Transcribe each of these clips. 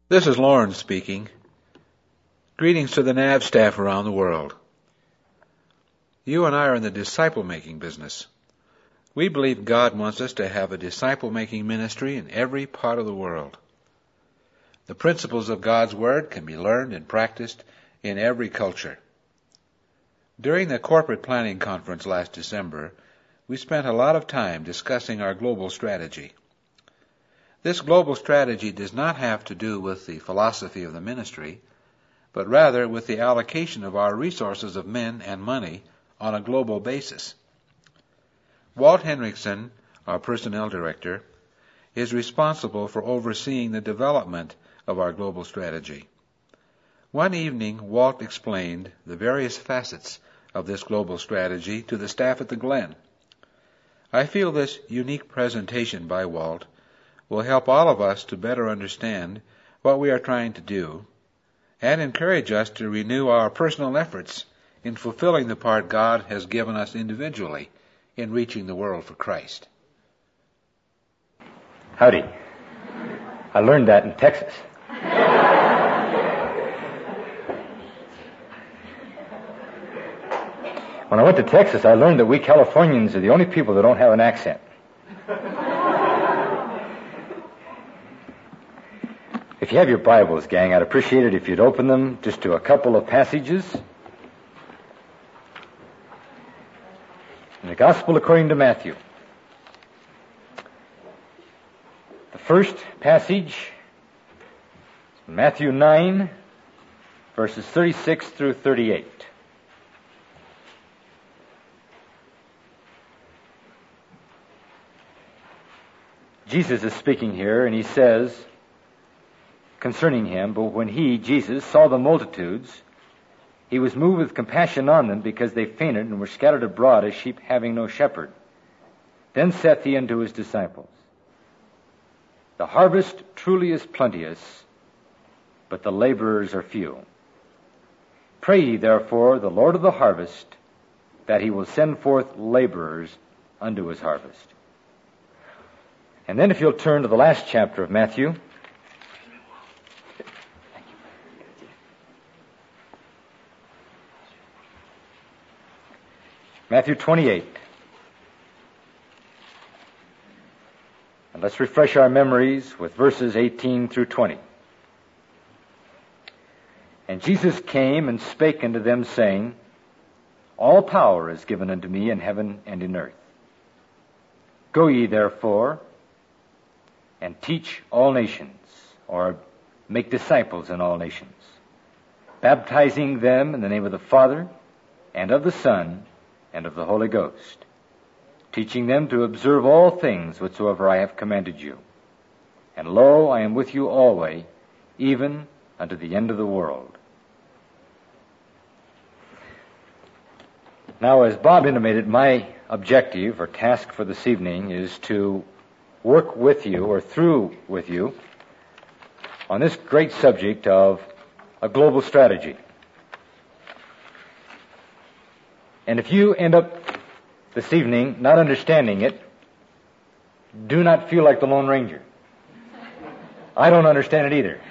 This is Lawrence speaking. Greetings to the NAV staff around the world. You and I are in the disciple-making business. We believe God wants us to have a disciple-making ministry in every part of the world. The principles of God's Word can be learned and practiced in every culture. During the corporate planning conference last December, we spent a lot of time discussing our global strategy. This global strategy does not have to do with the philosophy of the ministry, but rather with the allocation of our resources of men and money on a global basis. Walt Henrichsen, our personnel director, is responsible for overseeing the development of our global strategy. One evening, Walt explained the various facets of this global strategy to the staff at the Glen. I feel this unique presentation by Walt will help all of us to better understand what we are trying to do and encourage us to renew our personal efforts in fulfilling the part God has given us individually in reaching the world for Christ. Howdy. I learned that in Texas. When I went to Texas, I learned that we Californians are the only people that don't have an accent. If you have your Bibles, gang, I'd appreciate it if you'd open them just to a couple of passages. In the Gospel according to Matthew. The first passage, Matthew 9, verses 36 through 38. Jesus is speaking here, and he says concerning him, but when he, Jesus, saw the multitudes, he was moved with compassion on them because they fainted and were scattered abroad as sheep having no shepherd. Then saith he unto his disciples, the harvest truly is plenteous, but the laborers are few. Pray ye therefore the Lord of the harvest that he will send forth laborers unto his harvest. And then if you'll turn to the last chapter of Matthew, Matthew 28. And let's refresh our memories with verses 18 through 20. And Jesus came and spake unto them, saying, all power is given unto me in heaven and in earth. Go ye therefore, and teach all nations, or make disciples in all nations, baptizing them in the name of the Father, and of the Son, and of the Holy Ghost, teaching them to observe all things whatsoever I have commanded you. And lo, I am with you always, even unto the end of the world. Now, as Bob intimated, my objective or task for this evening is to work with you, or through with you, on this great subject of a global strategy. And if you end up this evening not understanding it, do not feel like the Lone Ranger. I don't understand it either.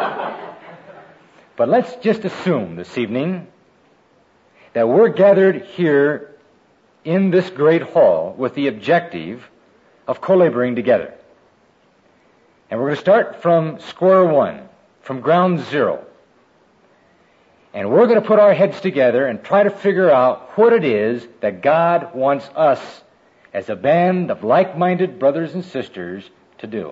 But let's just assume this evening that we're gathered here in this great hall with the objective of co-laboring together. And we're going to start from square one, from ground zero. And we're going to put our heads together and try to figure out what it is that God wants us as a band of like-minded brothers and sisters to do.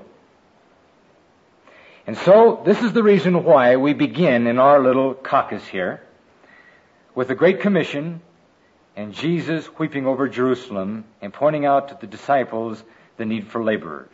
And so, this is the reason why we begin in our little caucus here with the Great Commission and Jesus weeping over Jerusalem and pointing out to the disciples the need for laborers.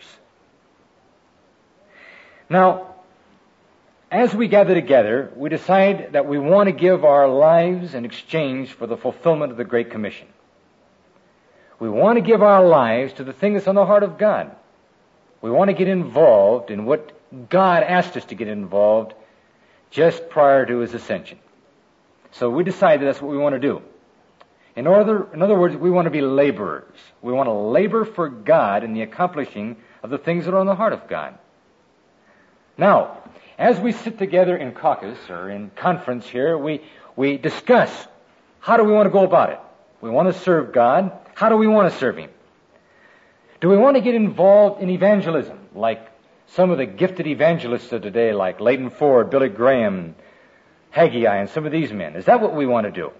Now, as we gather together, we decide that we want to give our lives in exchange for the fulfillment of the Great Commission. We want to give our lives to the thing that's on the heart of God. We want to get involved in what God asked us to get involved just prior to His ascension. So we decided that's what we want to do. In other words, we want to be laborers. We want to labor for God in the accomplishing of the things that are on the heart of God. Now, as we sit together in caucus or in conference here, we discuss how do we want to go about it. We want to serve God. How do we want to serve Him? Do we want to get involved in evangelism, like some of the gifted evangelists of today, like Leighton Ford, Billy Graham, Haggai, and some of these men? Is that what we want to do?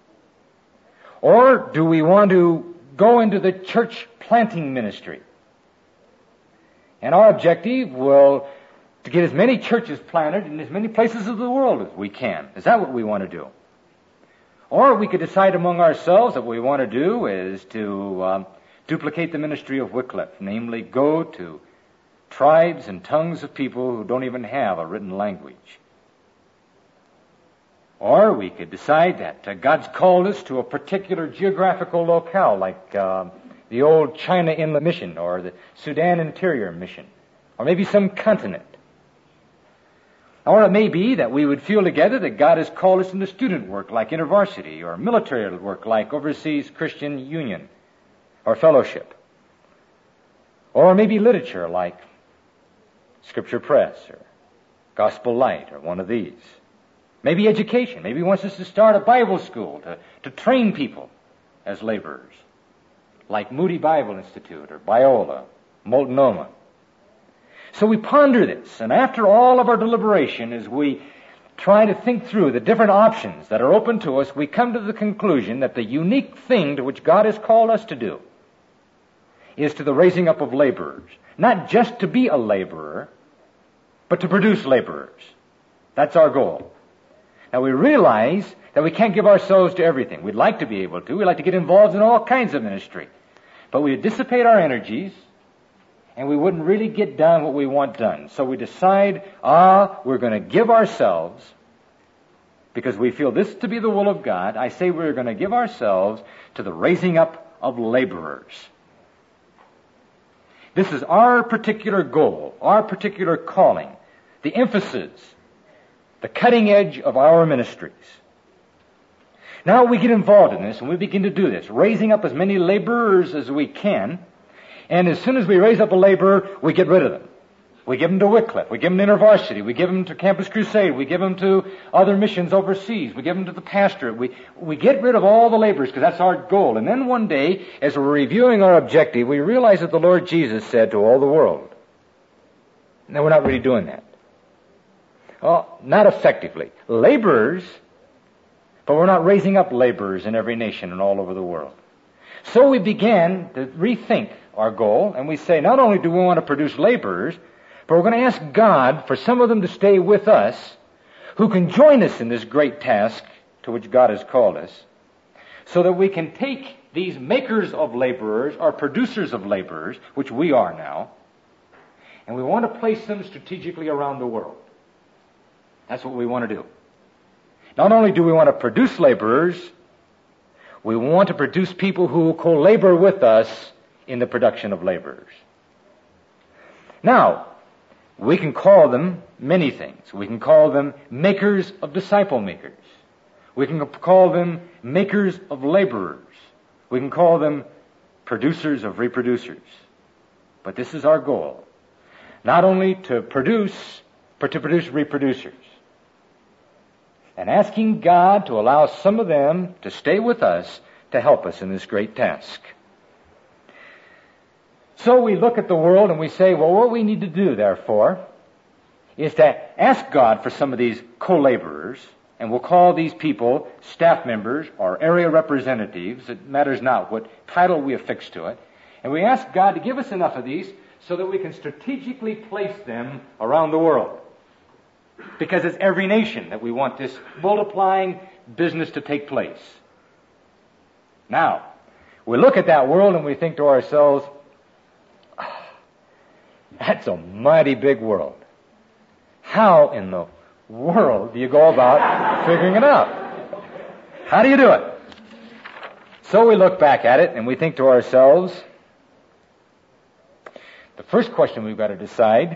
Or do we want to go into the church planting ministry? And our objective will to get as many churches planted in as many places of the world as we can. Is that what we want to do? Or we could decide among ourselves that what we want to do is to duplicate the ministry of Wycliffe, namely go to tribes and tongues of people who don't even have a written language. Or we could decide that God's called us to a particular geographical locale, like the old China Inland Mission or the Sudan Interior Mission, or maybe some continent. Or it may be that we would feel together that God has called us into student work like InterVarsity, or military work like Overseas Christian Union or Fellowship. Or maybe literature like Scripture Press or Gospel Light or one of these. Maybe education. Maybe He wants us to start a Bible school to train people as laborers, like Moody Bible Institute or Biola, Multnomah. So we ponder this, and after all of our deliberation, as we try to think through the different options that are open to us, we come to the conclusion that the unique thing to which God has called us to do is to the raising up of laborers. Not just to be a laborer, but to produce laborers. That's our goal. Now we realize that we can't give ourselves to everything. We'd like to be able to. We'd like to get involved in all kinds of ministry. But we would dissipate our energies, and we wouldn't really get done what we want done. So we decide, we're going to give ourselves, because we feel this to be the will of God. I say we're going to give ourselves to the raising up of laborers. This is our particular goal, our particular calling, the emphasis, the cutting edge of our ministries. Now we get involved in this, and we begin to do this, raising up as many laborers as we can. And as soon as we raise up a laborer, we get rid of them. We give them to Wycliffe. We give them to InterVarsity. We give them to Campus Crusade. We give them to other missions overseas. We give them to the pastorate. We get rid of all the laborers because that's our goal. And then one day, as we're reviewing our objective, we realize that the Lord Jesus said to all the world. Now, we're not really doing that. Well, not effectively. Laborers, but we're not raising up laborers in every nation and all over the world. So we began to rethink our goal, and we say, not only do we want to produce laborers, but we're going to ask God for some of them to stay with us, who can join us in this great task to which God has called us, so that we can take these makers of laborers, or producers of laborers, which we are now, and we want to place them strategically around the world. That's what we want to do. Not only do we want to produce laborers, we want to produce people who will co-labor with us in the production of laborers. Now, we can call them many things. We can call them makers of disciple makers. We can call them makers of laborers. We can call them producers of reproducers. But this is our goal. Not only to produce, but to produce reproducers. And asking God to allow some of them to stay with us to help us in this great task. So we look at the world and we say, well, what we need to do, therefore, is to ask God for some of these co-laborers, and we'll call these people staff members or area representatives. It matters not what title we affix to it. And we ask God to give us enough of these so that we can strategically place them around the world. Because it's every nation that we want this multiplying business to take place. Now, we look at that world and we think to ourselves, that's a mighty big world. How in the world do you go about figuring it out? How do you do it? So we look back at it and we think to ourselves, the first question we've got to decide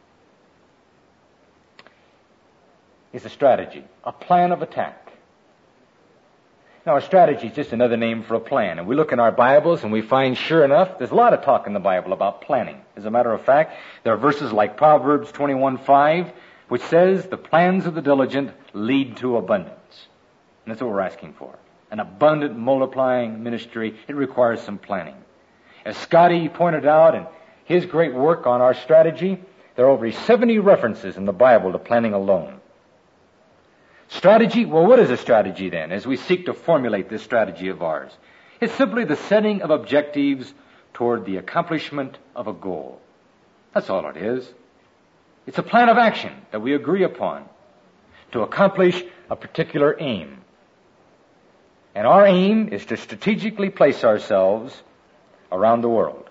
is a strategy, a plan of attack. Now, a strategy is just another name for a plan. And we look in our Bibles and we find, sure enough, there's a lot of talk in the Bible about planning. As a matter of fact, there are verses like Proverbs 21:5, which says the plans of the diligent lead to abundance. And that's what we're asking for. An abundant multiplying ministry. It requires some planning. As Scotty pointed out in his great work on our strategy, there are over 70 references in the Bible to planning alone. Strategy? Well, what is a strategy then, as we seek to formulate this strategy of ours? It's simply the setting of objectives toward the accomplishment of a goal. That's all it is. It's a plan of action that we agree upon to accomplish a particular aim. And our aim is to strategically place ourselves around the world.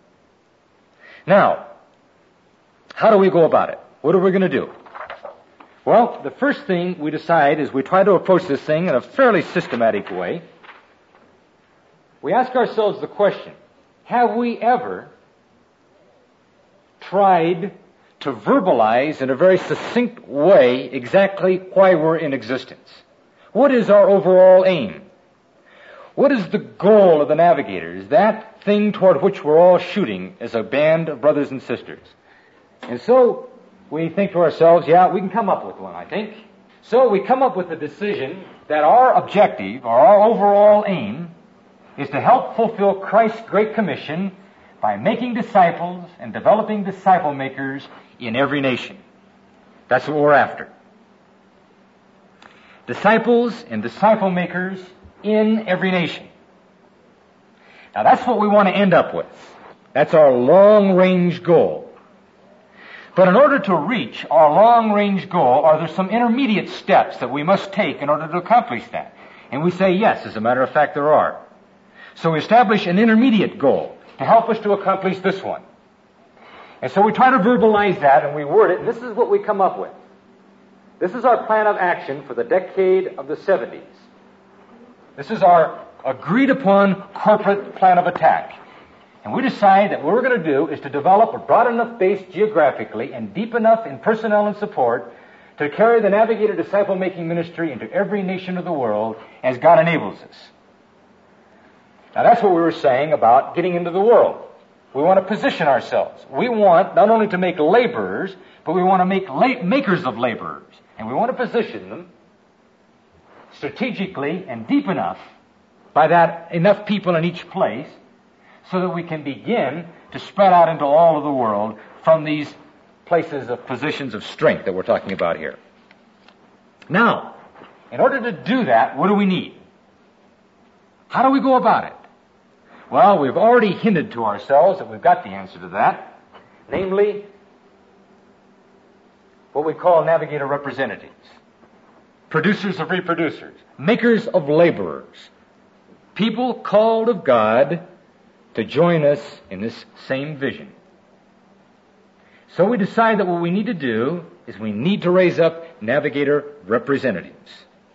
Now, how do we go about it? What are we going to do? Well, the first thing we decide is we try to approach this thing in a fairly systematic way. We ask ourselves the question, have we ever tried to verbalize in a very succinct way exactly why we're in existence? What is our overall aim? What is the goal of the Navigators? That thing toward which we're all shooting as a band of brothers and sisters. And so we think to ourselves, yeah, we can come up with one, I think. So we come up with the decision that our objective, or our overall aim, is to help fulfill Christ's Great Commission by making disciples and developing disciple makers in every nation. That's what we're after. Disciples and disciple makers in every nation. Now that's what we want to end up with. That's our long-range goal. But in order to reach our long-range goal, are there some intermediate steps that we must take in order to accomplish that? And we say yes, as a matter of fact there are. So we establish an intermediate goal to help us to accomplish this one. And so we try to verbalize that and we word it, and this is what we come up with. This is our plan of action for the decade of the 70s. This is our agreed upon corporate plan of attack. And we decide that what we're going to do is to develop a broad enough base geographically and deep enough in personnel and support to carry the Navigator disciple-making ministry into every nation of the world as God enables us. Now that's what we were saying about getting into the world. We want to position ourselves. We want not only to make laborers, but we want to make makers of laborers. And we want to position them strategically and deep enough, by that enough people in each place, so that we can begin to spread out into all of the world from these places of positions of strength that we're talking about here. Now, in order to do that, what do we need? How do we go about it? Well, we've already hinted to ourselves that we've got the answer to that, namely what we call Navigator representatives, producers of reproducers, makers of laborers, people called of God to join us in this same vision. So we decide that what we need to do is we need to raise up Navigator representatives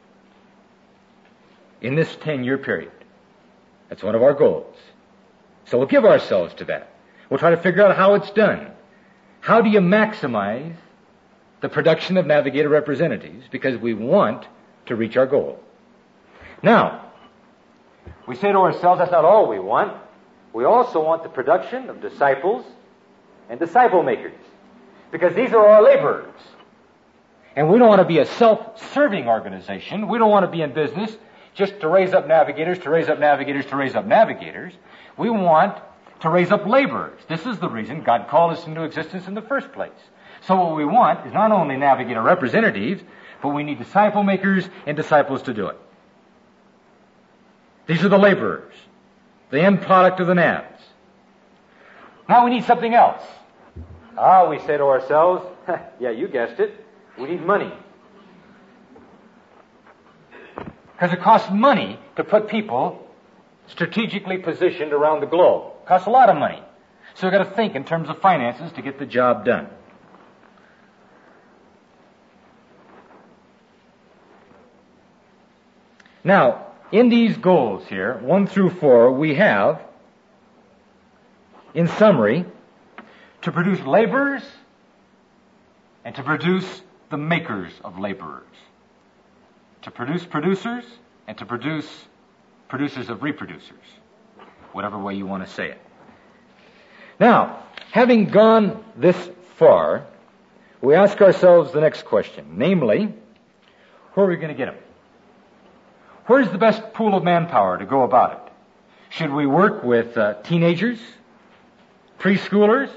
in this 10-year period. That's one of our goals. So we'll give ourselves to that. We'll try to figure out how it's done. How do you maximize the production of Navigator representatives? Because we want to reach our goal. Now, we say to ourselves, that's not all we want. We also want the production of disciples and disciple makers, because these are our laborers. And we don't want to be a self-serving organization. We don't want to be in business just to raise up navigators, to raise up navigators, to raise up navigators. We want to raise up laborers. This is the reason God called us into existence in the first place. So what we want is not only Navigator representatives, but we need disciple makers and disciples to do it. These are the laborers, the end product of the navs. Now we need something else. We say to ourselves, yeah, you guessed it, we need money. Because it costs money to put people strategically positioned around the globe. It costs a lot of money. So we've got to think in terms of finances to get the job done. Now, in these goals here, 1 through 4, we have, in summary, to produce laborers and to produce the makers of laborers. To produce producers and to produce producers of reproducers. Whatever way you want to say it. Now, having gone this far, we ask ourselves the next question, namely, where are we going to get them? Where's the best pool of manpower to go about it? Should we work with teenagers? Preschoolers?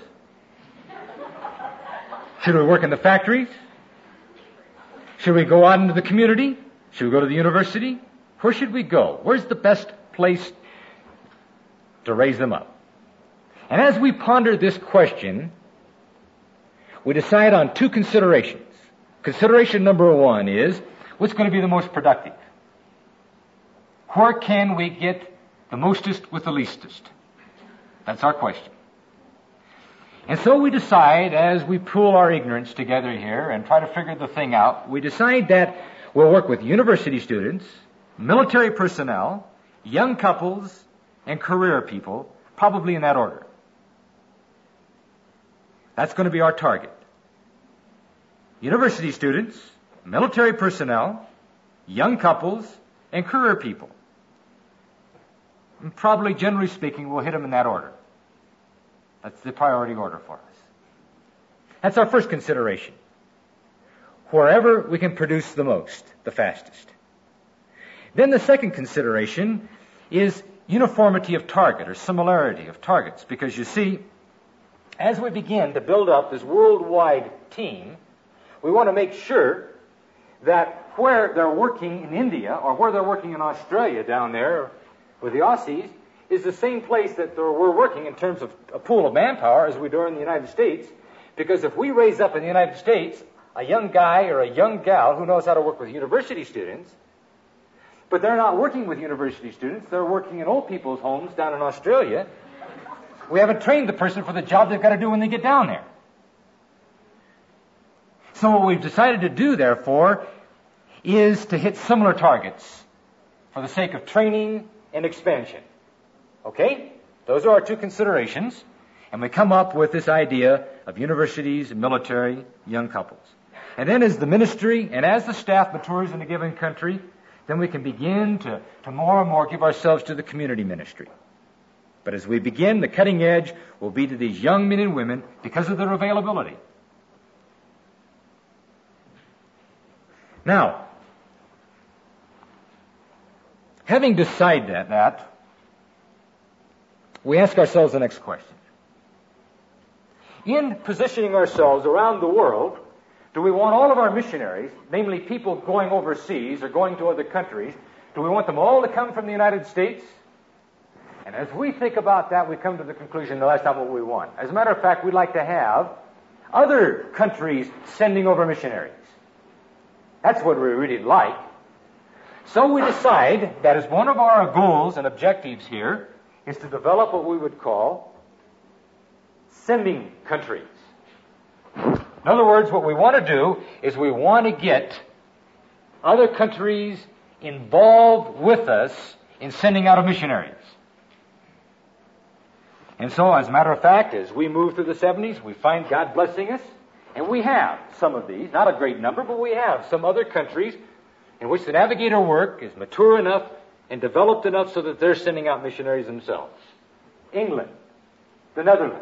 Should we work in the factories? Should we go out into the community? Should we go to the university? Where should we go? Where's the best place to raise them up? And as we ponder this question, we decide on two considerations. Consideration number one is, what's going to be the most productive? Where can we get the mostest with the leastest? That's our question. And so we decide, as we pool our ignorance together here and try to figure the thing out, we decide that we'll work with university students, military personnel, young couples, and career people, probably in that order. That's going to be our target. University students, military personnel, young couples, and career people. And probably, generally speaking, we'll hit them in that order. That's the priority order for us. That's our first consideration. Wherever we can produce the most, the fastest. Then the second consideration is uniformity of target or similarity of targets. Because you see, as we begin to build up this worldwide team, we want to make sure that where they're working in India or where they're working in Australia down there with the Aussies is the same place that we're working in terms of a pool of manpower as we do in the United States. Because if we raise up in the United States a young guy or a young gal who knows how to work with university students, but they're not working with university students, they're working in old people's homes down in Australia, we haven't trained the person for the job they've got to do when they get down there. So what we've decided to do, therefore, is to hit similar targets for the sake of training and expansion. Okay? Those are our two considerations. And we come up with this idea of universities, military, young couples. And then as the ministry and as the staff matures in a given country, then we can begin to more and more give ourselves to the community ministry. But as we begin, the cutting edge will be to these young men and women because of their availability. Now, having decided that, we ask ourselves the next question. In positioning ourselves around the world, do we want all of our missionaries, namely people going overseas or going to other countries, do we want them all to come from the United States? And as we think about that, we come to the conclusion, no, that's not what we want. As a matter of fact, we'd like to have other countries sending over missionaries. That's what we really like. So we decide that as one of our goals and objectives here is to develop what we would call sending countries. In other words, what we want to do is we want to get other countries involved with us in sending out of missionaries. And so, as a matter of fact, as we move through the 70s, we find God blessing us, and we have some of these, not a great number, but we have some other countries in which the navigator work is mature enough and developed enough so that they're sending out missionaries themselves. England, the Netherlands,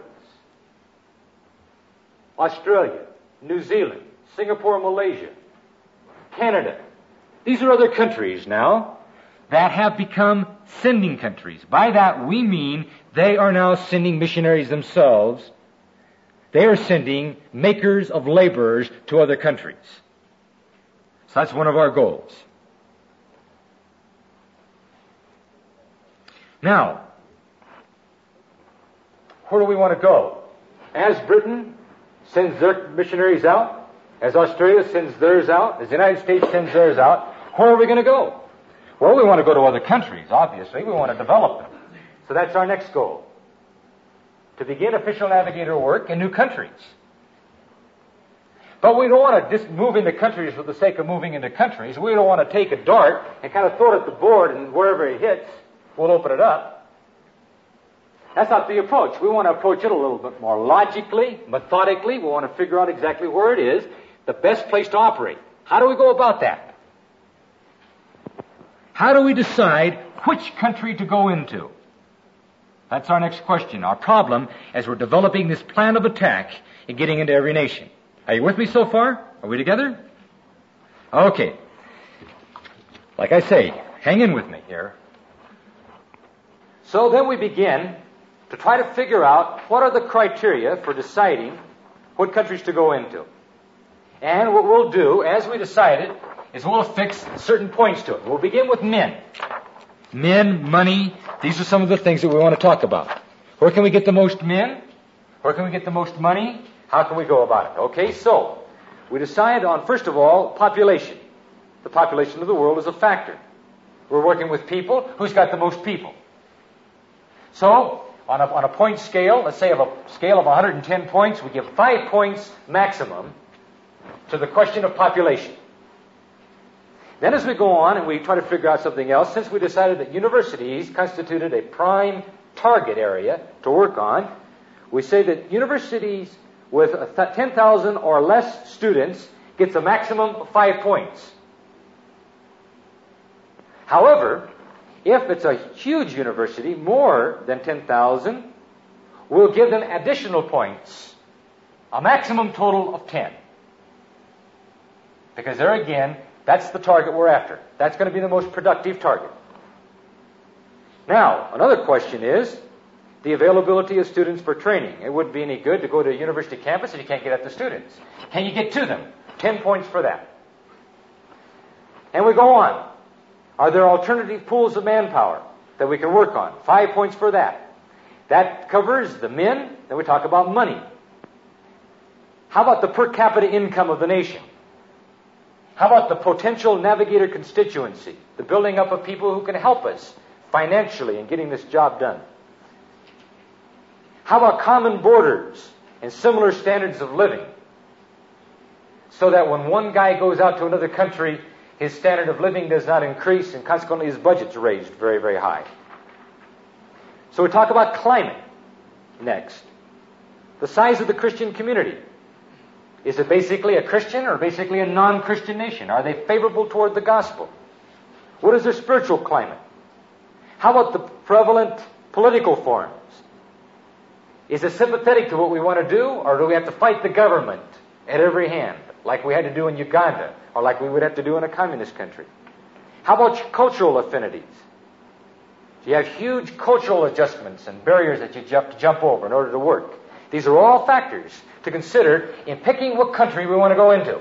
Australia, New Zealand, Singapore, Malaysia, Canada. These are other countries now that have become sending countries. By that we mean they are now sending missionaries themselves. They are sending makers of laborers to other countries. So that's one of our goals. Now, where do we want to go? As Britain sends their missionaries out, as Australia sends theirs out, as the United States sends theirs out, where are we going to go? Well, we want to go to other countries, obviously. We want to develop them. So that's our next goal. To begin official navigator work in new countries. But we don't want to just move into countries for the sake of moving into countries. We don't want to take a dart and kind of throw it at the board, and wherever it hits, we'll open it up. That's not the approach. We want to approach it a little bit more logically, methodically. We want to figure out exactly where it is, the best place to operate. How do we go about that? How do we decide which country to go into? That's our next question. Our problem as we're developing this plan of attack and getting into every nation. Are you with me so far? Are we together? Okay. Like I say, hang in with me here. So then we begin to try to figure out what are the criteria for deciding what countries to go into. And what we'll do, as we decided, is we'll affix certain points to it. We'll begin with men. Men, money, these are some of the things that we want to talk about. Where can we get the most men? Where can we get the most money? How can we go about it? Okay, so we decide on, first of all, population. The population of the world is a factor. We're working with people. Who's got the most people? So, on a point scale, let's say of a scale of 110 points, we give 5 points maximum to the question of population. Then as we go on and we try to figure out something else, since we decided that universities constituted a prime target area to work on, we say that universities with 10,000 or less students gets a maximum of 5 points. However, if it's a huge university, more than 10,000, we'll give them additional points, a maximum total of 10. Because there again, that's the target we're after. That's going to be the most productive target. Now, another question is the availability of students for training. It wouldn't be any good to go to a university campus if you can't get at the students. Can you get to them? 10 points for that. And we go on. Are there alternative pools of manpower that we can work on? 5 points for that. That covers the men. Then we talk about money. How about the per capita income of the nation? How about the potential navigator constituency? The building up of people who can help us financially in getting this job done. How about common borders and similar standards of living? So that when one guy goes out to another country, his standard of living does not increase and consequently his budget's raised very, very high. So we talk about climate next. The size of the Christian community. Is it basically a Christian or basically a non-Christian nation? Are they favorable toward the gospel? What is their spiritual climate? How about the prevalent political forms? Is it sympathetic to what we want to do, or do we have to fight the government at every hand, like we had to do in Uganda, or like we would have to do in a communist country? How about cultural affinities? Do you have huge cultural adjustments and barriers that you have to jump over in order to work? These are all factors to consider in picking what country we want to go into.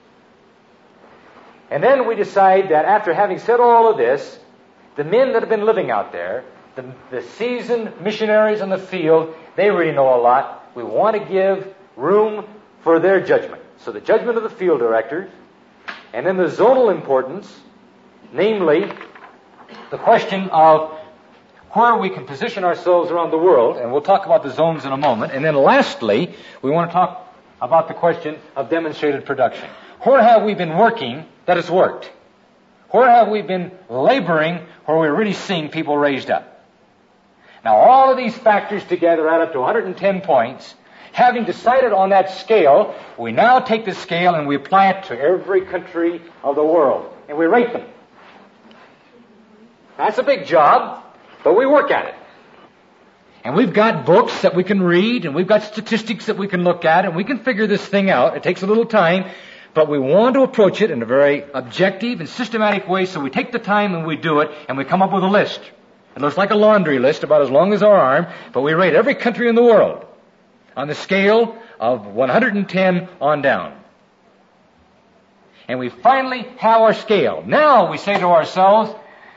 And then we decide that after having said all of this, the men that have been living out there, the seasoned missionaries in the field, they really know a lot. We want to give room for their judgment. So the judgment of the field directors, and then the zonal importance, namely the question of where we can position ourselves around the world, and we'll talk about the zones in a moment. And then lastly, we want to talk about the question of demonstrated production. Where have we been working that has worked? Where have we been laboring where we're really seeing people raised up? Now, all of these factors together add up to 110 points. Having decided on that scale, we now take the scale and we apply it to every country of the world, and we rate them. That's a big job, but we work at it. And we've got books that we can read, and we've got statistics that we can look at, and we can figure this thing out. It takes a little time, but we want to approach it in a very objective and systematic way, so we take the time and we do it, and we come up with a list. It looks like a laundry list about as long as our arm, but we rate every country in the world on the scale of 110 on down. And we finally have our scale. Now we say to ourselves,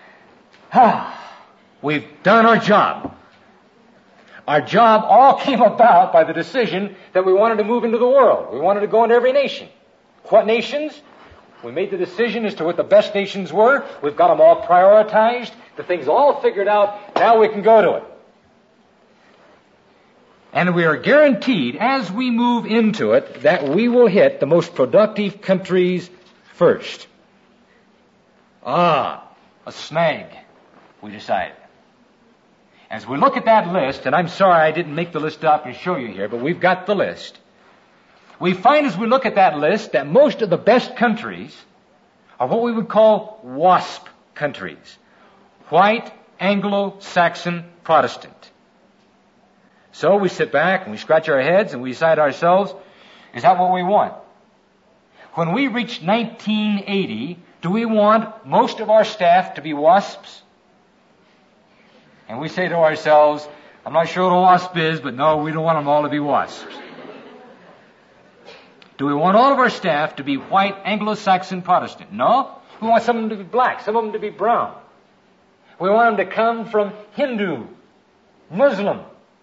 we've done our job. Our job all came about by the decision that we wanted to move into the world. We wanted to go into every nation. What nations? We made the decision as to what the best nations were. We've got them all prioritized. The thing's all figured out. Now we can go to it. And we are guaranteed, as we move into it, that we will hit the most productive countries first. A snag, we decided. As we look at that list, and I'm sorry I didn't make the list up and show you here, but we've got the list. We find as we look at that list that most of the best countries are what we would call WASP countries. White, Anglo-Saxon, Protestant. So we sit back and we scratch our heads and we decide ourselves, Is that what we want? When we reach 1980, do we want most of our staff to be WASPs? And we say to ourselves, I'm not sure what a WASP is, but no, we don't want them all to be WASPs. Do we want all of our staff to be white Anglo-Saxon Protestant? No. We want some of them to be black, some of them to be brown. We want them to come from Hindu, Muslim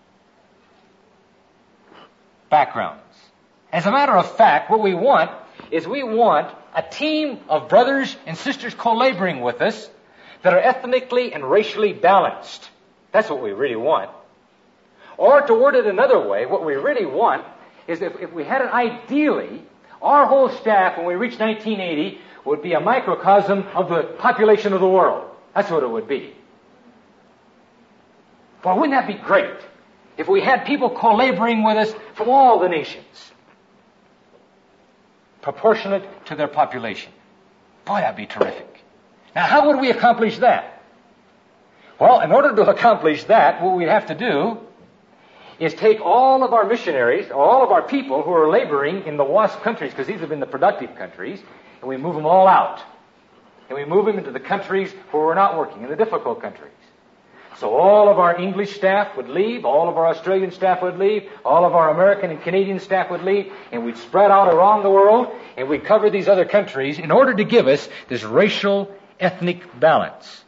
backgrounds. As a matter of fact, what we want is we want a team of brothers and sisters co-laboring with us that are ethnically and racially balanced. That's what we really want. Or to word it another way, what we really want is if we had it ideally, our whole staff, when we reach 1980, would be a microcosm of the population of the world. That's what it would be. Well, wouldn't that be great if we had people co-laboring with us from all the nations, proportionate to their population? Boy, that'd be terrific. Now, how would we accomplish that? Well, in order to accomplish that, what we'd have to do is take all of our missionaries, all of our people who are laboring in the WASP countries, because these have been the productive countries, and we move them all out. And we move them into the countries where we're not working, in the difficult countries. So all of our English staff would leave, all of our Australian staff would leave, all of our American and Canadian staff would leave, and we'd spread out around the world, and we'd cover these other countries in order to give us this racial, ethnic balance.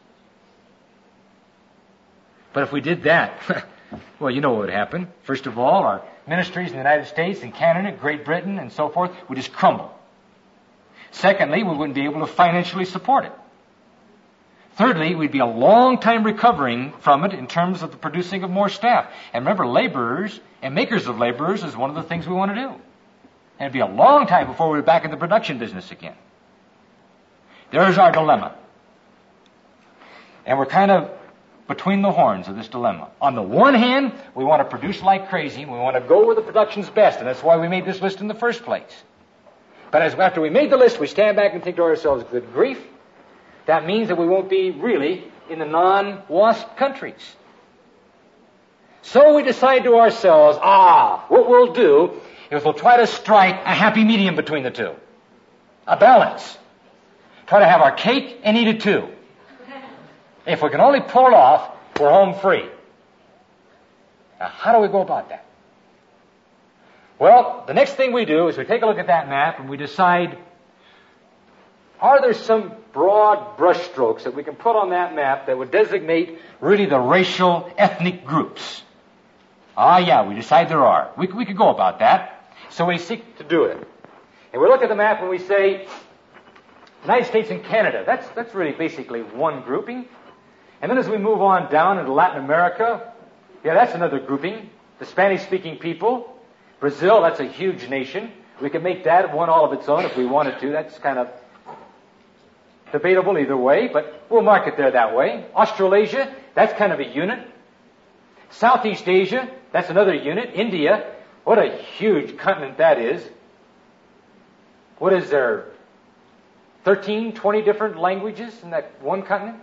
But if we did that, well, you know what would happen. First of all, our ministries in the United States and Canada, Great Britain, and so forth would just crumble. Secondly, we wouldn't be able to financially support it. Thirdly, we'd be a long time recovering from it in terms of the producing of more staff. And remember, laborers and makers of laborers is one of the things we want to do. And it'd be a long time before we're back in the production business again. There's our dilemma. And we're kind of between the horns of this dilemma. On the one hand, we want to produce like crazy, and we want to go where the production's best, and that's why we made this list in the first place. But after we made the list, we stand back and think to ourselves, good grief, that means that we won't be really in the non-WASP countries. So we decide to ourselves, what we'll do is we'll try to strike a happy medium between the two. A balance. Try to have our cake and eat it too. If we can only pull it off, we're home free. Now, how do we go about that? Well, the next thing we do is we take a look at that map and we decide, are there some broad brushstrokes that we can put on that map that would designate really the racial, ethnic groups? Yeah, we decide there are. We could go about that. So we seek to do it. And we look at the map and we say, United States and Canada, that's really basically one grouping. And then as we move on down into Latin America, that's another grouping. The Spanish-speaking people. Brazil, that's a huge nation. We could make that one all of its own if we wanted to. That's kind of debatable either way, but we'll mark it there that way. Australasia, that's kind of a unit. Southeast Asia, that's another unit. India, what a huge continent that is. What is there? 13, 20 different languages in that one continent?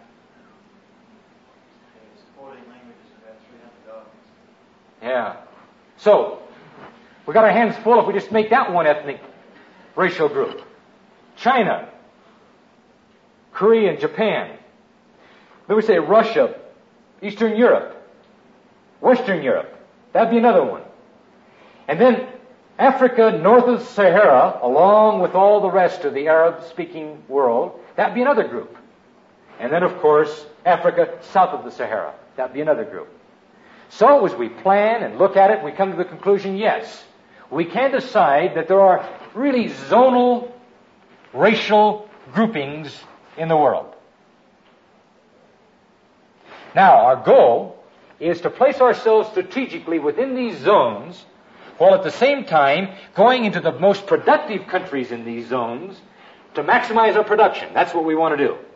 Yeah. So, we got our hands full if we just make that one ethnic racial group. China, Korea, and Japan. Then we say Russia, Eastern Europe, Western Europe. That'd be another one. And then Africa north of Sahara, along with all the rest of the Arab-speaking world, that'd be another group. And then, of course, Africa south of the Sahara. That'd be another group. So as we plan and look at it, we come to the conclusion, yes, we can decide that there are really zonal racial groupings in the world. Now, our goal is to place ourselves strategically within these zones, while at the same time going into the most productive countries in these zones to maximize our production. That's what we want to do.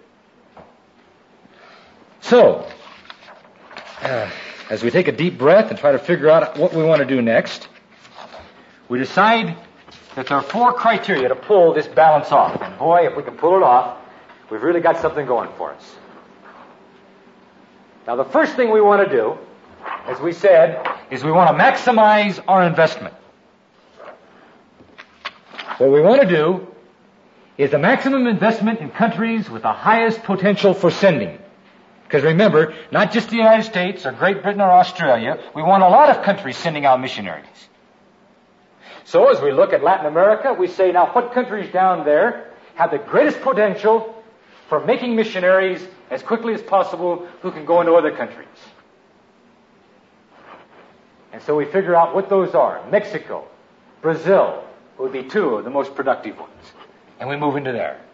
So, as we take a deep breath and try to figure out what we want to do next, we decide that there are 4 criteria to pull this balance off. And boy, if we can pull it off, we've really got something going for us. Now, the first thing we want to do, as we said, is we want to maximize our investment. What we want to do is the maximum investment in countries with the highest potential for sending. Because remember, not just the United States or Great Britain or Australia, we want a lot of countries sending out missionaries. So as we look at Latin America, we say, now what countries down there have the greatest potential for making missionaries as quickly as possible who can go into other countries? And so we figure out what those are. Mexico, Brazil would be two of the most productive ones. And we move into there.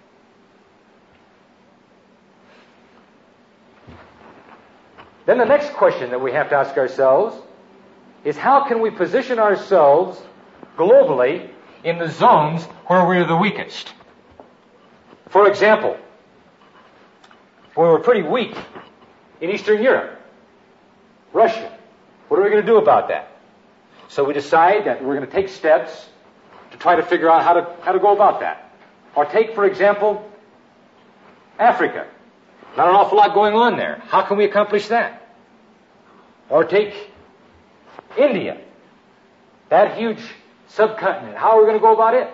Then the next question that we have to ask ourselves is how can we position ourselves globally in the zones where we're the weakest? For example, we were pretty weak in Eastern Europe, Russia. What are we going to do about that? So we decide that we're going to take steps to try to figure out how to go about that. Or take, for example, Africa. Not an awful lot going on there. How can we accomplish that? Or take India, that huge subcontinent. How are we going to go about it?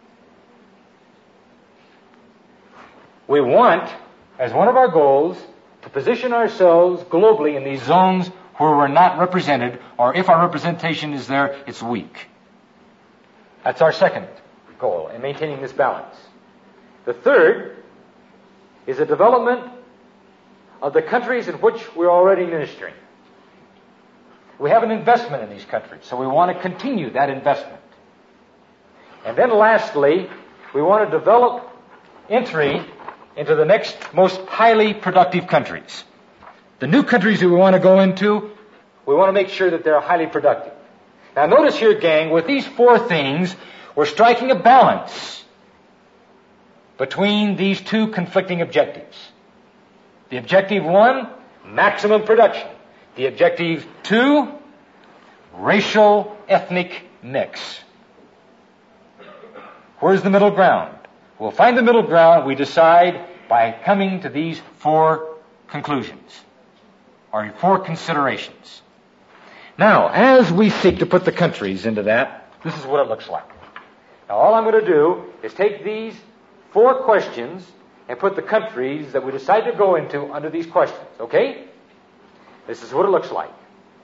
We want, as one of our goals, to position ourselves globally in these zones where we're not represented, or if our representation is there, it's weak. That's our second goal in maintaining this balance. The third is the development of the countries in which we're already ministering. We have an investment in these countries, so we want to continue that investment. And then lastly, we want to develop entry into the next most highly productive countries. The new countries that we want to go into, we want to make sure that they're highly productive. Now notice here, gang, with these four things, we're striking a balance between these two conflicting objectives. The objective one, maximum production. The objective two, racial, ethnic mix. Where's the middle ground? We'll find the middle ground, we decide, by coming to these four conclusions, or four considerations. Now, as we seek to put the countries into that, this is what it looks like. Now, all I'm going to do is take these four questions and put the countries that we decide to go into under these questions, okay? This is what it looks like.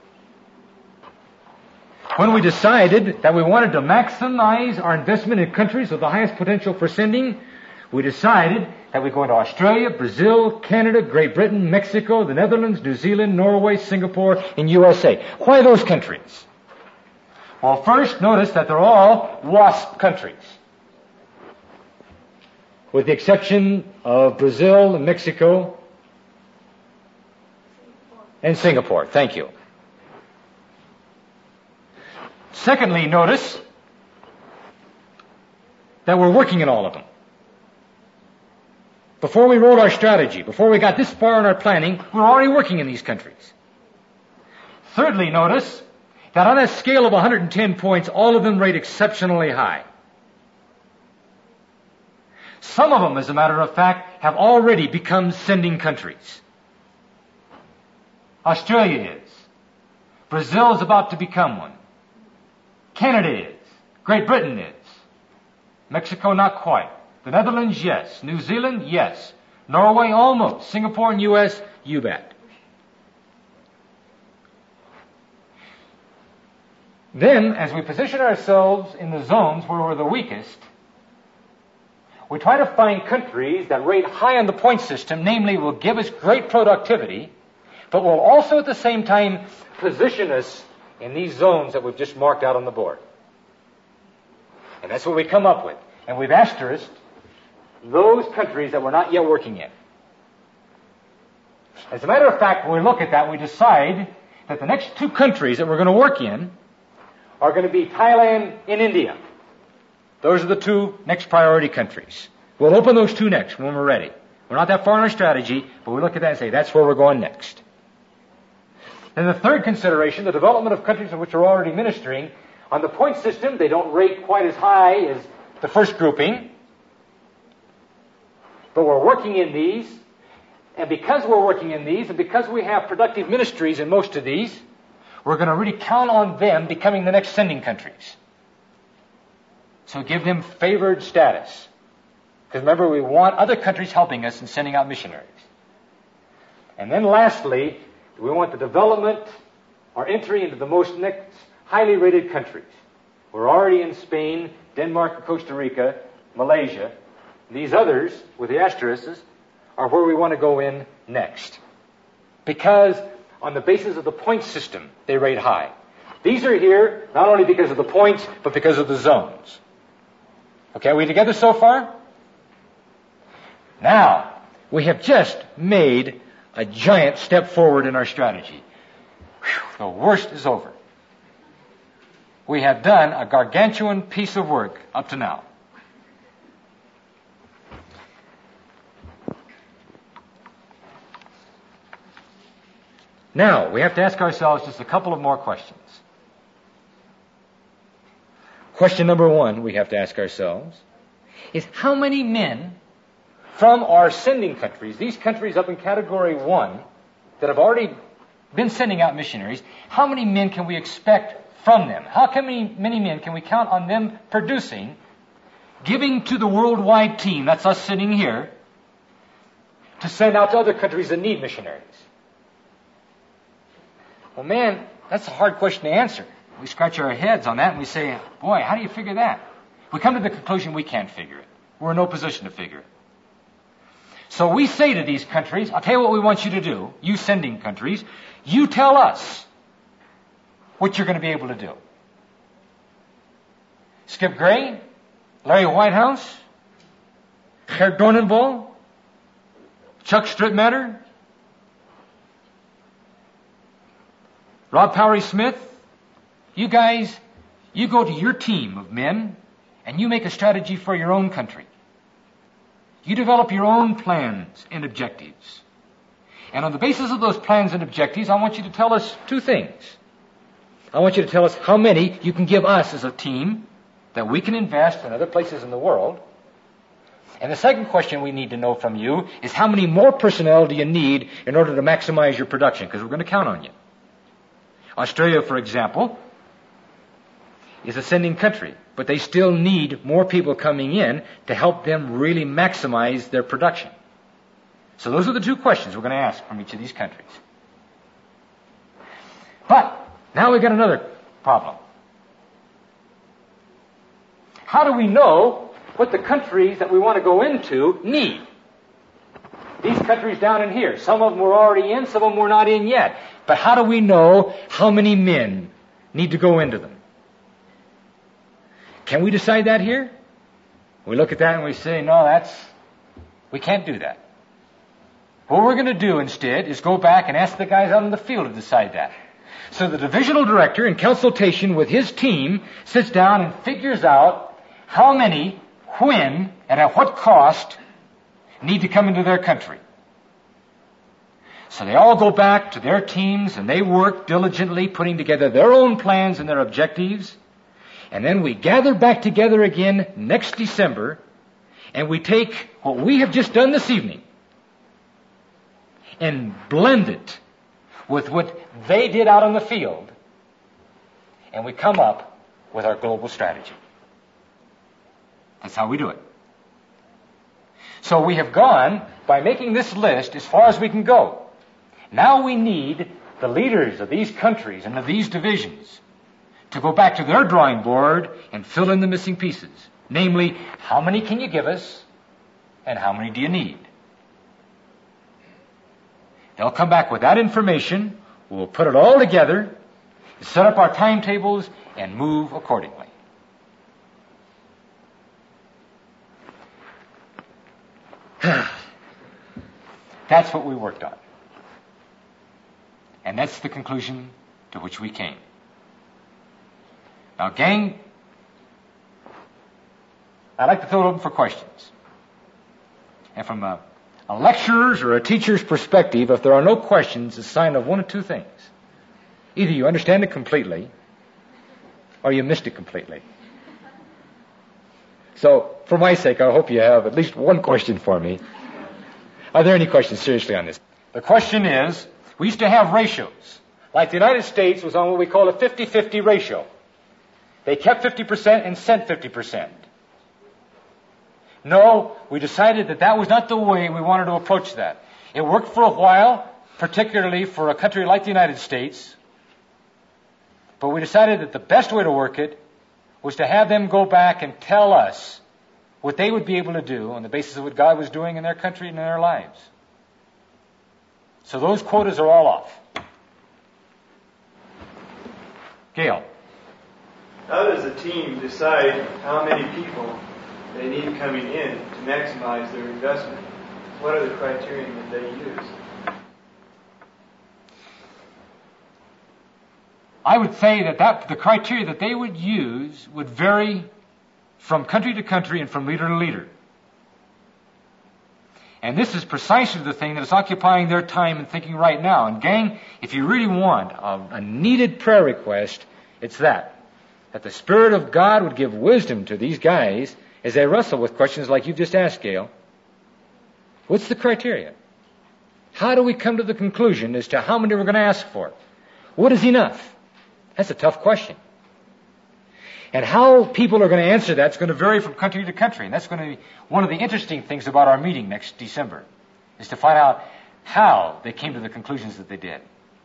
When we decided that we wanted to maximize our investment in countries with the highest potential for sending, we decided that we go into Australia, Brazil, Canada, Great Britain, Mexico, the Netherlands, New Zealand, Norway, Singapore, and USA. Why those countries? Well, first, notice that they're all WASP countries, with the exception of Brazil and Mexico and Singapore. Thank you. Secondly, notice that we're working in all of them. Before we wrote our strategy, before we got this far in our planning, we're already working in these countries. Thirdly, notice that on a scale of 110 points, all of them rate exceptionally high. Some of them, as a matter of fact, have already become sending countries. Australia is. Brazil is about to become one. Canada is. Great Britain is. Mexico, not quite. The Netherlands, yes. New Zealand, yes. Norway, almost. Singapore and US, you bet. Then, as we position ourselves in the zones where we're the weakest, we try to find countries that rate high on the point system, namely will give us great productivity, but will also at the same time position us in these zones that we've just marked out on the board. And that's what we come up with. And we've asterisked those countries that we're not yet working in. As a matter of fact, when we look at that, we decide that the next two countries that we're going to work in are going to be Thailand and India. Those are the two next priority countries. We'll open those two next when we're ready. We're not that far in our strategy, but we look at that and say, that's where we're going next. And the third consideration, the development of countries in which we're already ministering, on the point system, they don't rate quite as high as the first grouping, but we're working in these, and because we're working in these, and because we have productive ministries in most of these, we're going to really count on them becoming the next sending countries. So give them favored status. Because remember, we want other countries helping us in sending out missionaries. And then lastly, we want the development or entry into the most next highly rated countries. We're already in Spain, Denmark, Costa Rica, Malaysia. These others, with the asterisks, are where we want to go in next. Because on the basis of the point system, they rate high. These are here not only because of the points, but because of the zones. Okay, are we together so far? Now, we have just made a giant step forward in our strategy. Whew, the worst is over. We have done a gargantuan piece of work up to now. Now, we have to ask ourselves just a couple of more questions. Question number one we have to ask ourselves is how many men from our sending countries, these countries up in Category 1 that have already been sending out missionaries, how many men can we expect from them? How many men can we count on them producing, giving to the worldwide team, that's us sitting here, to send out to other countries that need missionaries? Well, man, that's a hard question to answer. We scratch our heads on that and we say, boy, how do you figure that? We come to the conclusion we can't figure it. We're in no position to figure it. So we say to these countries, I'll tell you what we want you to do, you sending countries, you tell us what you're going to be able to do. Skip Gray, Larry Whitehouse, Gert Dornenbol, Chuck Strittmatter, Rob Powery Smith, you guys, you go to your team of men and you make a strategy for your own country. You develop your own plans and objectives. And on the basis of those plans and objectives, I want you to tell us two things. I want you to tell us how many you can give us as a team that we can invest in other places in the world. And the second question we need to know from you is how many more personnel do you need in order to maximize your production? Because we're going to count on you. Australia, for example, is a sending country, but they still need more people coming in to help them really maximize their production. So those are the two questions we're going to ask from each of these countries. But now we've got another problem. How do we know what the countries that we want to go into need? These countries down in here, some of them we're already in, some of them we're not in yet. But how do we know how many men need to go into them? Can we decide that here? We look at that and we say, no, we can't do that. What we're going to do instead is go back and ask the guys out in the field to decide that. So the divisional director, in consultation with his team, sits down and figures out how many, when, and at what cost need to come into their country. So they all go back to their teams and they work diligently putting together their own plans and their objectives. And then we gather back together again next December and we take what we have just done this evening and blend it with what they did out on the field, and we come up with our global strategy. That's how we do it. So we have gone, by making this list, as far as we can go. Now we need the leaders of these countries and of these divisions to go back to their drawing board and fill in the missing pieces. Namely, how many can you give us and how many do you need? They'll come back with that information. We'll put it all together, set up our timetables, and move accordingly. That's what we worked on. And that's the conclusion to which we came. Now, gang, I'd like to throw it open for questions. And from a lecturer's or a teacher's perspective, if there are no questions, it's a sign of one of two things. Either you understand it completely, or you missed it completely. So, for my sake, I hope you have at least one question for me. Are there any questions seriously on this? The question is, we used to have ratios. Like the United States was on what we call a 50-50 ratio. They kept 50% and sent 50%. No, we decided that that was not the way we wanted to approach that. It worked for a while, particularly for a country like the United States, but we decided that the best way to work it was to have them go back and tell us what they would be able to do on the basis of what God was doing in their country and in their lives. So those quotas are all off. Gail. How does a team decide how many people they need coming in to maximize their investment? What are the criteria that they use? I would say that the criteria that they would use would vary from country to country and from leader to leader. And this is precisely the thing that is occupying their time and thinking right now. And gang, if you really want a needed prayer request, it's that the Spirit of God would give wisdom to these guys as they wrestle with questions like you've just asked, Gail. What's the criteria? How do we come to the conclusion as to how many we're going to ask for? What is enough? That's a tough question. And how people are going to answer that's going to vary from country to country. And that's going to be one of the interesting things about our meeting next December, is to find out how they came to the conclusions that they did.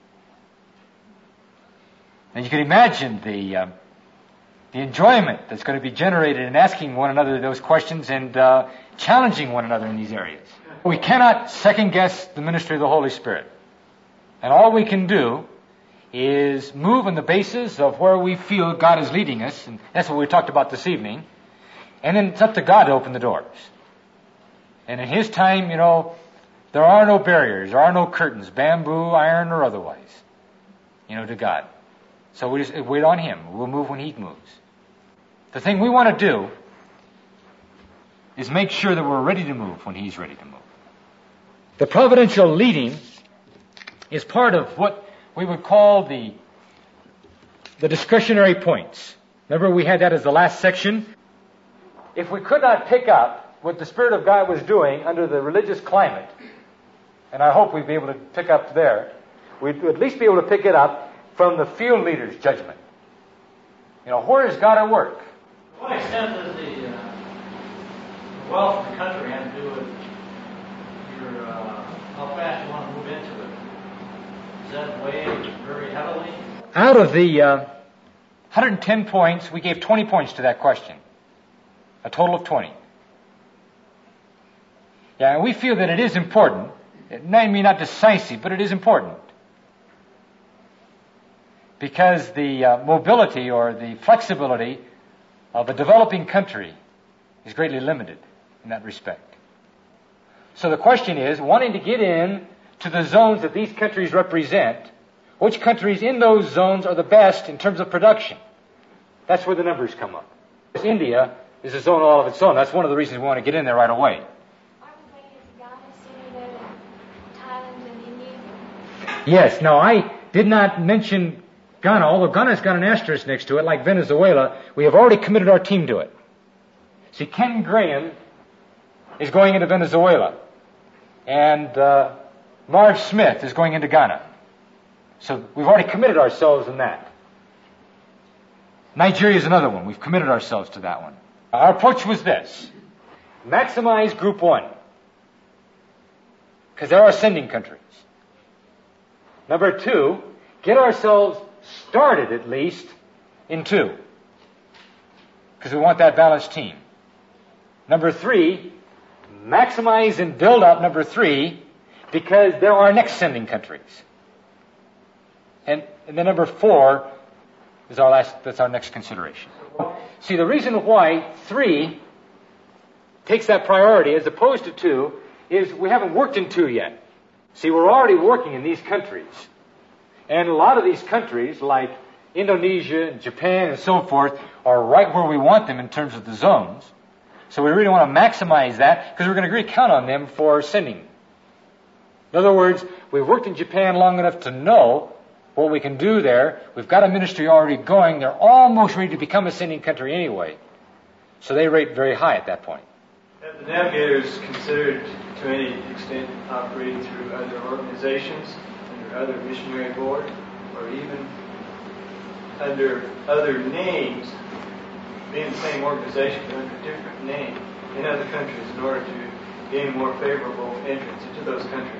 And you can imagine the enjoyment that's going to be generated in asking one another those questions and challenging one another in these areas. We cannot second-guess the ministry of the Holy Spirit. And all we can do is move on the basis of where we feel God is leading us, and that's what we talked about this evening. And then it's up to God to open the doors. And in His time, there are no barriers, there are no curtains, bamboo, iron, or otherwise, to God. So we just wait on Him. We'll move when He moves. The thing we want to do is make sure that we're ready to move when He's ready to move. The providential leading is part of what we would call the discretionary points. Remember, we had that as the last section. If we could not pick up what the Spirit of God was doing under the religious climate, and I hope we'd be able to pick up there, we'd at least be able to pick it up from the field leader's judgment. Where is God at work? To what extent does the wealth of the country have to do with how fast you want to move into it? Does that weigh very heavily? Out of the 110 points, we gave 20 points to that question. A total of 20. Yeah, and we feel that it is important. It may be not decisive, but it is important. Because the mobility or the flexibility of a developing country is greatly limited in that respect. So the question is, wanting to get in to the zones that these countries represent, which countries in those zones are the best in terms of production? That's where the numbers come up. India is a zone all of its own. That's one of the reasons we want to get in there right away. Yes, now I did not mention Ghana, although Ghana's got an asterisk next to it, like Venezuela. We have already committed our team to it. See, Ken Graham is going into Venezuela, and Marv Smith is going into Ghana. So we've already committed ourselves in that. Nigeria is another one. We've committed ourselves to that one. Our approach was this. Maximize Group 1, because they're our sending countries. Number 2, get ourselves started at least in 2, because we want that balanced team. Number 3, maximize and build up number 3, because they're our next sending countries. And then number 4 is that's our next consideration. See, the reason why 3 takes that priority as opposed to 2 is we haven't worked in 2 yet. See, we're already working in these countries. And a lot of these countries, like Indonesia, Japan, and so forth, are right where we want them in terms of the zones. So we really want to maximize that because we're going to really count on them for sending. In other words, we've worked in Japan long enough to know what we can do there. We've got a ministry already going. They're almost ready to become a sending country anyway. So they rate very high at that point. Have the navigators considered to any extent operating through other organizations, under other missionary boards, or even under other names, being the same organization but under different names, in other countries in order to gain more favorable entrance into those countries?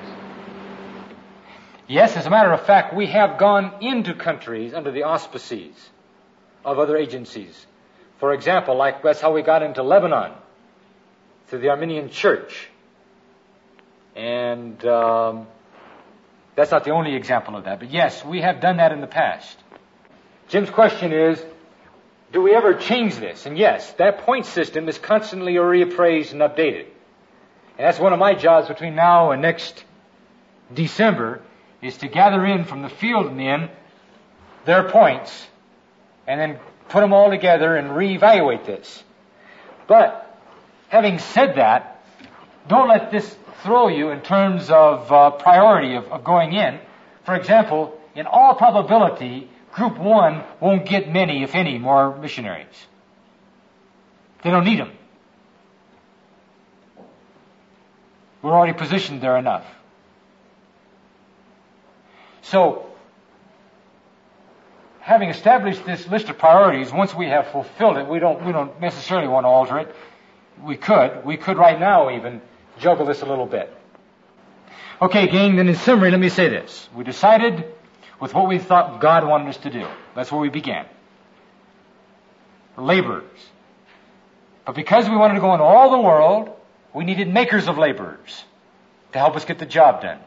Yes, as a matter of fact, we have gone into countries under the auspices of other agencies. For example, like that's how we got into Lebanon, through the Armenian Church. And that's not the only example of that. But yes, we have done that in the past. Jim's question is, do we ever change this? And yes, that point system is constantly reappraised and updated. And that's one of my jobs between now and next December, is to gather in from the field men their points and then put them all together and reevaluate this. But having said that, don't let this throw you in terms of priority of going in. For example, in all probability, Group 1 won't get many, if any, more missionaries. They don't need them. We're already positioned there enough. So, having established this list of priorities, once we have fulfilled it, we don't necessarily want to alter it. We could right now even juggle this a little bit. Okay, gang, then in summary, let me say this. We decided with what we thought God wanted us to do. That's where we began. Laborers. But because we wanted to go into all the world, we needed makers of laborers to help us get the job done.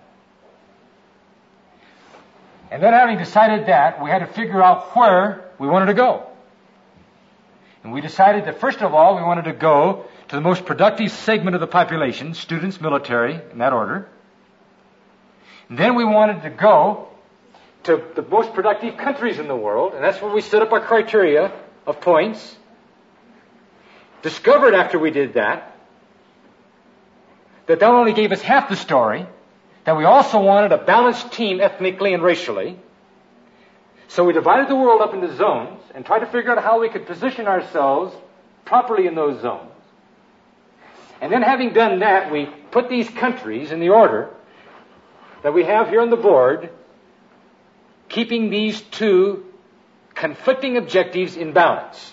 And then having decided that, we had to figure out where we wanted to go. And we decided that first of all, we wanted to go to the most productive segment of the population, students, military, in that order. And then we wanted to go to the most productive countries in the world, and that's where we set up our criteria of points. Discovered after we did that that only gave us half the story, that we also wanted a balanced team ethnically and racially. So we divided the world up into zones and tried to figure out how we could position ourselves properly in those zones. And then having done that, we put these countries in the order that we have here on the board, keeping these two conflicting objectives in balance.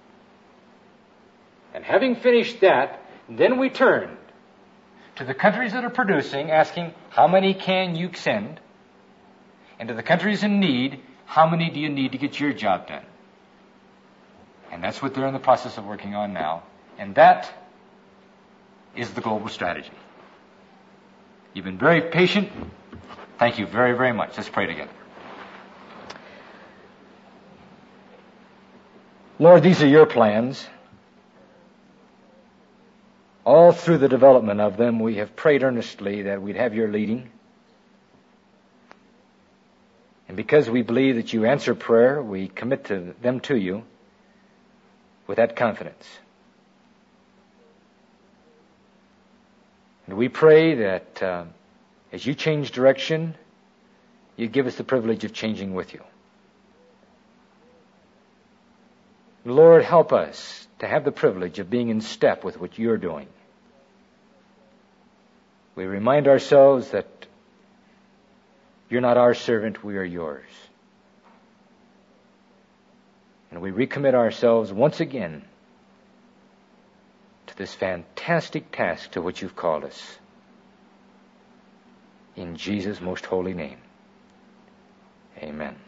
And having finished that, then we turned to the countries that are producing, asking, how many can you send? And to the countries in need, how many do you need to get your job done? And that's what they're in the process of working on now. And that is the global strategy. You've been very patient. Thank you very, very much. Let's pray together. Lord, these are your plans. All through the development of them, we have prayed earnestly that we'd have your leading. And because we believe that you answer prayer, we commit them to you with that confidence. And we pray that as you change direction, you give us the privilege of changing with you. Lord, help us to have the privilege of being in step with what you're doing. We remind ourselves that you're not our servant, we are yours. And we recommit ourselves once again to this fantastic task to which you've called us. In Jesus' most holy name. Amen.